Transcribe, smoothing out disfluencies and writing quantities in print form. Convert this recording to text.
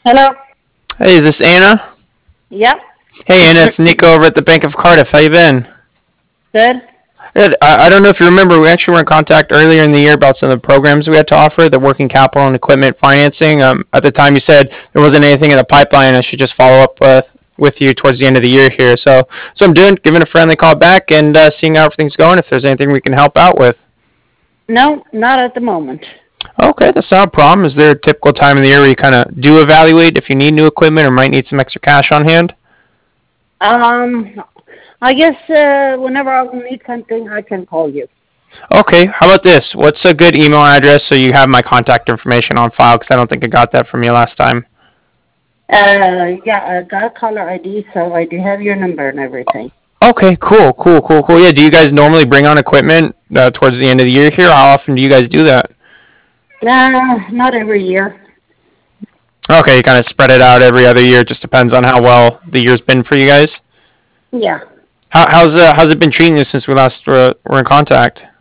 Hello. Hey, is this Anna? Yep. Hey, Anna, it's Nico over at the Bank of Cardiff. How you been? Good. Good. I don't know if you remember, we actually were in contact earlier in the year about some of the programs we had to offer, the working capital and equipment financing. At the time, you said there wasn't anything in the pipeline. I should just follow up with you towards the end of the year here. So I'm doing giving a friendly call back and seeing how everything's going. If there's anything we can help out with. No, not at the moment. Okay, that's not a problem. Is there a typical time of the year where you kind of do evaluate if you need new equipment or might need some extra cash on hand? Um, I guess whenever I will need something, I can call you. Okay, how about this? What's a good email address so you have my contact information on file? Because I don't think I got that from you last time. Yeah, I got a caller ID, so I do have your number and everything. Okay, cool. Yeah, do you guys normally bring on equipment towards the end of the year here? How often do you guys do that? Not every year. Okay, you kind of spread it out every other year. It just depends on how well the year's been for you guys. Yeah. How's it been treating you since we last were in contact?